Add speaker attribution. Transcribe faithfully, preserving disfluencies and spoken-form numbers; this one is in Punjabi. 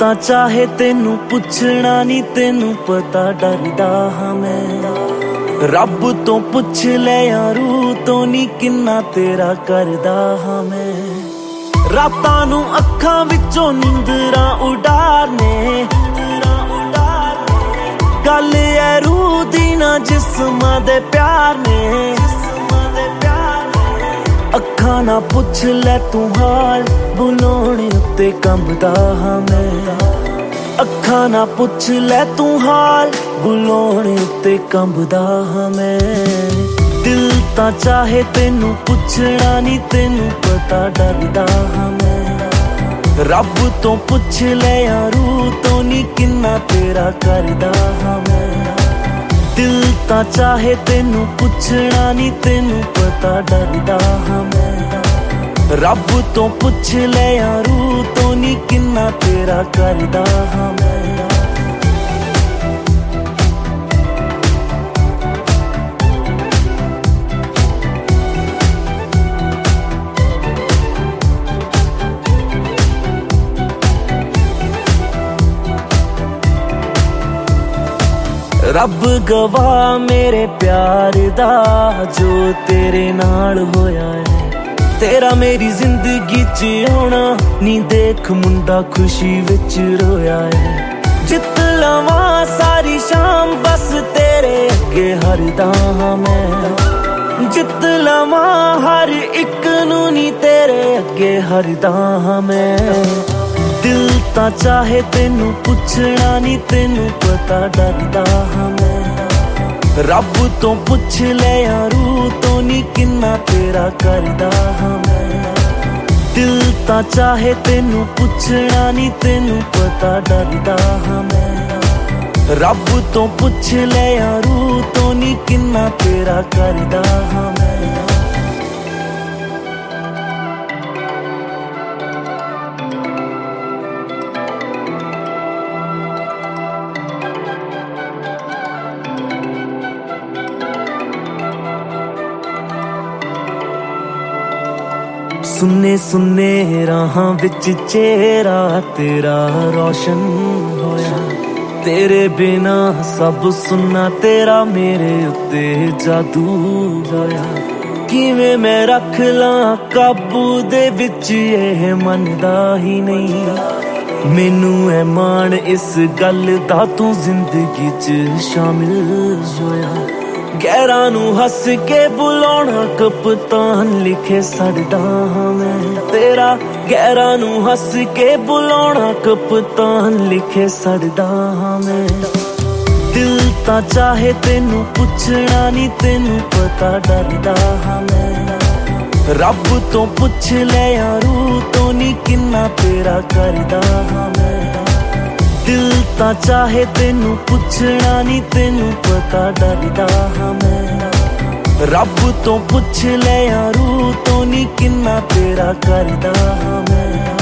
Speaker 1: ਤਾਂ ਚਾਹੇ ਤੈਨੂੰ ਪੁੱਛਣਾ ਨੀ, ਤੈਨੂੰ ਪਤਾ ਡਰਦਾ ਹਾਂ ਮੈਂ। ਰੱਬ ਤੋਂ ਪੁੱਛ ਲੈ ਯਾਰੂ ਤੋਂ ਨੀ, ਕਿੰਨਾ ਤੇਰਾ ਕਰਦਾ ਹਾਂ ਮੈਂ। ਰਾਤਾਂ ਨੂੰ ਅੱਖਾਂ ਵਿੱਚੋਂ ਨੀਂਦਰਾਂ ਉਡਾਰਨੇ, ਗੱਲ ਐ ਰੂਹ ਦੀ ਨਾ ਜਿਸਮਾਂ ਦੇ ਪਿਆਰ ਨੇ। ਅੱਖਾਂ ਨਾ ਪੁੱਛ ਲੈ ਤੂੰ ਹਾਲ, ਬੁਲਾਉਣ ਉੱਤੇ ਕੰਬਦਾ ਹਾਂ ਮੈਂ। ਅੱਖਾਂ ਨਾ ਪੁੱਛ ਲੈ ਤੂੰ ਹਾਲ, ਬੁਲਾਉਣ ਉੱਤੇ ਕੰਬਦਾ ਹਾਂ ਮੈਂ। ਦਿਲ ਤਾਂ ਚਾਹੇ ਤੈਨੂੰ ਪੁੱਛਣਾ ਨੀ, ਤੈਨੂੰ ਪਤਾ ਡਰਦਾ ਹਾਂ ਮੈਂ। ਰੱਬ ਤੋਂ ਪੁੱਛ ਲੈ ਯਾਰੂ ਤੋਂ ਨੀ, ਕਿੰਨਾ ਤੇਰਾ ਕਰਦਾ ਹਾਂ ਮੈਂ। ਦਿਲ ਤਾਂ ਚਾਹੇ ਤੈਨੂੰ ਪੁੱਛਣਾ ਨੀ, ਤੈਨੂੰ ਪਤਾ ਡਰਦਾ ਹਾਂ ਮੈਂ। ਰੱਬ ਤੋਂ ਪੁੱਛ ਲੈ ਯਾਰੂ ਤੋਂ ਨੀ, ਕਿੰਨਾ ਤੇਰਾ ਕਰਦਾ ਹਾਂ ਮੈਂ। ਰੱਬ ਗਵਾਹ ਮੇਰੇ ਪਿਆਰ ਦਾ, ਜੋ ਤੇਰੇ ਨਾਲ ਹੋਇਆ ਹੈ। ਤੇਰਾ ਮੇਰੀ ਜ਼ਿੰਦਗੀ ਚ ਆਉਣਾ ਨੀ, ਦੇਖ ਮੁੰਡਾ ਖੁਸ਼ੀ ਵਿੱਚ ਰੋਇਆ ਹੈ। ਜਿੱਤ ਲਵਾਂ ਸਾਰੀ ਸ਼ਾਮ ਬਸ ਤੇਰੇ ਅੱਗੇ ਹਰਦਾ ਹਾਂ ਮੈਂ। ਜਿੱਤ ਲਵਾਂ ਹਰ ਇੱਕ ਨੂੰ ਨੀ, ਤੇਰੇ ਅੱਗੇ ਹਰਦਾ ਹਾਂ ਮੈਂ। ਦਿਲ ਤਾਂ ਚਾਹੇ ਤੈਨੂੰ ਪੁੱਛਣਾ ਨੀ, ਤੈਨੂੰ ਪਤਾ ਡਰਦਾ ਹਾਂ ਮੈਂ। ਰੱਬ ਤੋਂ ਪੁੱਛ ਲੈ ਯਾਰੂ ਤੋਂ ਨੀ, ਕਿੰਨਾ ਤੇਰਾ ਕਰਦਾ ਹਾਂ ਮੈਂ। ਦਿਲ ਤਾਂ ਚਾਹੇ ਤੈਨੂੰ ਪੁੱਛਣਾ ਨੀ, ਤੈਨੂੰ ਪਤਾ ਡਰਦਾ ਹਾਂ ਮੈਂ। ਰੱਬ ਤੋਂ ਪੁੱਛ ਲੈ ਯਾਰੂ ਤੋਂ ਨੀ, ਕਿੰਨਾ ਤੇਰਾ ਕਰਦਾ ਹਾਂ ਮੈਂ। ਸੁੰਨੇ ਸੁੰਨੇ ਰਾਹਾਂ ਵਿੱਚ ਚਿਹਰਾ ਤੇਰਾ ਰੌਸ਼ਨ ਹੋਇਆ। ਤੇਰੇ ਬਿਨਾ ਸਭ ਸੁੰਨਾ, ਤੇਰਾ ਮੇਰੇ ਉੱਤੇ ਜਾਦੂ ਹੋਇਆ। ਕਿਵੇਂ ਮੈਂ ਰੱਖ ਲਾਂ ਕਾਬੂ ਦੇ ਵਿੱਚ, ਇਹ ਮੰਨਦਾ ਹੀ ਨਹੀਂ। ਮੈਨੂੰ ਐ ਮਾਣ ਇਸ ਗੱਲ ਦਾ, ਤੂੰ ਜ਼ਿੰਦਗੀ 'ਚ ਸ਼ਾਮਿਲ ਹੋਇਆ। ਗੈਰਾਂ ਨੂੰ ਹੱਸ ਕੇ ਬੁਲਾਉਣਾ ਕਪਤਾਨ, ਲਿਖੇ ਛੱਡਦਾ ਹਾਂ ਮੈਂ ਤੇਰਾ। ਗੈਰਾਂ ਨੂੰ ਹੱਸ ਕੇ ਬੁਲਾਉਣਾ ਕਪਤਾਨ, ਲਿਖੇ ਛੱਡਦਾ ਹਾਂ ਮੈਂ। ਦਿਲ ਤਾਂ ਚਾਹੇ ਤੈਨੂੰ ਪੁੱਛਣਾ ਨੀ, ਤੈਨੂੰ ਪਤਾ ਡਰਦਾ ਹਾਂ ਮੈਂ। ਰੱਬ ਤੋਂ ਪੁੱਛ ਲੈ ਯਾਰੂ ਤੋਂ ਨੀ, ਕਿੰਨਾ ਤੇਰਾ ਕਰਦਾ ਹਾਂ ਮੈਂ। ਦਿਲ ਤਾਂ ਚਾਹੇ ਤੈਨੂੰ ਪੁੱਛਣਾ ਨੀ, ਤੈਨੂੰ ਪਤਾ ਡਰਦਾ ਹਾਂ ਮੈਂ। ਰੱਬ ਤੋਂ ਪੁੱਛ ਲੈ ਯਾਰੂ ਤੋਂ ਨੀ, ਕਿੰਨਾ ਤੇਰਾ ਕਰਦਾ ਹਾਂ ਮੈਂ।